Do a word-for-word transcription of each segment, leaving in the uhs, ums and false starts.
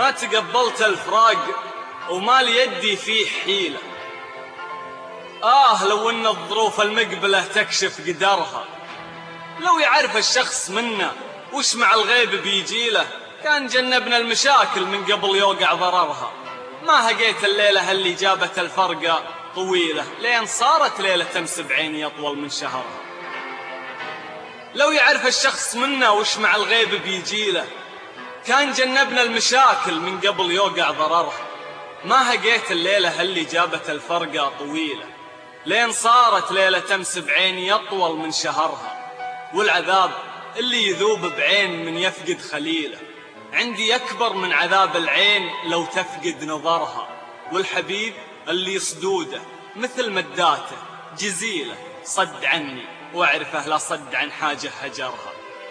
ما تقبلت الفراق وما ليدي فيه حيلة. آه لو إن الظروف المقبلة تكشف قدرها، لو يعرف الشخص منا وش مع الغيب بيجيله، كان جنبنا المشاكل من قبل يوقع ضررها. ما هقيت الليلة اللي جابت الفرقة طويلة، لين صارت ليلة تمس بعيني أطول من شهرها. لو يعرف الشخص منا وش مع الغيب بيجيله، كان جنبنا المشاكل من قبل يوقع ضررها. ما هقيت الليلة اللي جابت الفرقة طويلة، لين صارت ليلة تمس بعيني أطول من شهرها. والعذاب اللي يذوب بعين من يفقد خليله، عندي أكبر من عذاب العين لو تفقد نظرها. والحبيب اللي صدوده مثل مداته جزيلة، صد عني واعرفه لا صد عن حاجة هجرها.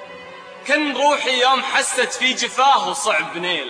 كان روحي يوم حست في جفاه وصعب نيله،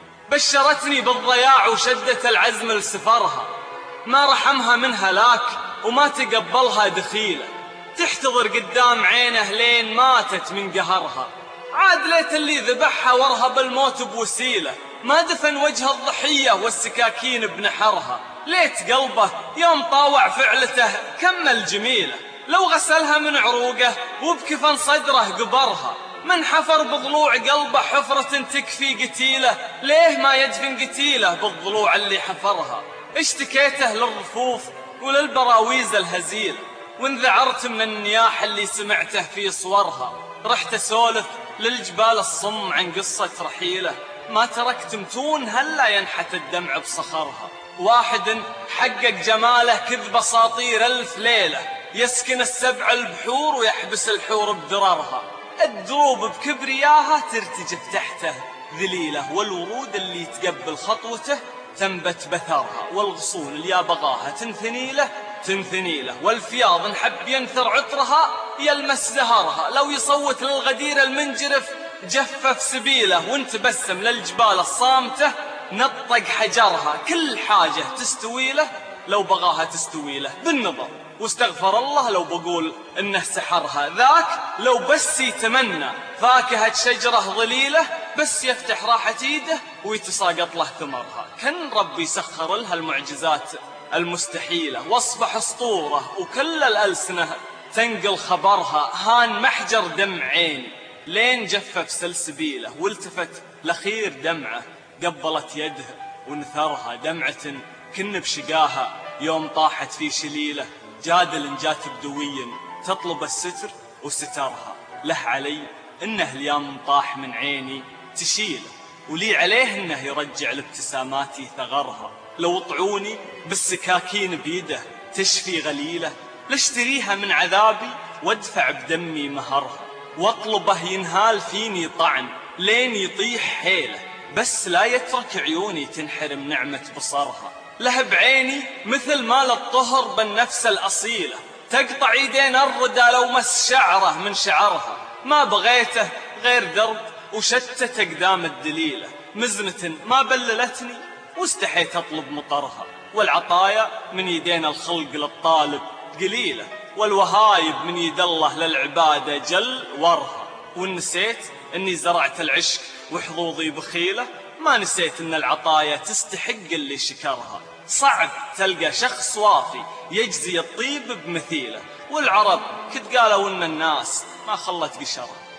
بشرتني بالضياع وشدت العزم لسفرها. ما رحمها من هلاك وما تقبلها دخيله، تحتضر قدام عينه لين ماتت من قهرها. عاد ليت اللي ذبحها ورهب الموت بوسيله، ما دفن وجه الضحية والسكاكين بنحرها. ليت قلبه يوم طاوع فعلته كمل جميله، لو غسلها من عروقه وبكفن صدره قبرها. من حفر بضلوع قلبه حفرة تكفي قتيله، ليه ما يدفن قتيله بالضلوع اللي حفرها. اشتكيته للرفوف وللبراويز الهزيله، وانذعرت من النياح اللي سمعته في صورها. رحت اسولف للجبال الصم عن قصة رحيله، ما تركت متون هلا ينحت الدمع بصخرها. واحد حقق جماله كذب اساطير الف ليله، يسكن السبع البحور ويحبس الحور بدررها. الدروب بكبرياها ترتجف تحته ذليله، والورود اللي تقبل خطوته تنبت بثرها. والغصون اللي بغاها تنثني له تنثني له، والفياض نحب ينثر عطرها يلمس زهرها. لو يصوت للغدير المنجرف جفف سبيله، وانتبسم للجبال الصامته نطق حجرها. كل حاجة تستوي له لو بغاها تستوي له بالنظر، واستغفر الله لو بقول انه سحرها. ذاك لو بس يتمنى فاكهة شجرة ظليلة، بس يفتح راحة ايده ويتساقط له ثمرها. كان ربي سخر لها المعجزات المستحيلة، واصبح اسطورة وكل الألسنة تنقل خبرها. هان محجر دمع عيني لين جفف سلسبيله، والتفت لخير دمعه قبلت يده ونثرها. دمعة كن بشقاها يوم طاحت في شليله، جادل جات بدوي تطلب الستر وسترها. له علي انه اليوم طاح من عيني تشيله، ولي عليه انه يرجع لابتساماتي ثغرها. لو طعوني بالسكاكين بيده تشفي غليله، لاشتريها من عذابي وادفع بدمي مهرها. واطلبه ينهال فيني طعن لين يطيح حيله، بس لا يترك عيوني تنحرم نعمة بصرها. له بعيني مثل مال الطهر بالنفس الأصيلة، تقطع يدين الردى لو مس شعره من شعرها. ما بغيته غير درب وشتت أقدام الدليلة، مزنة ما بللتني واستحيت أطلب مطرها. والعطايا من يدين الخلق للطالب قليلة، والوهايب من يد الله للعبادة جل ورها. ونسيت أني زرعت العشق وحظوظي بخيلة، ما نسيت أن العطايا تستحق اللي شكرها. صعب تلقى شخص وافي يجزي الطيب بمثيله، والعرب كد قالوا أن الناس ما خلت قشرها.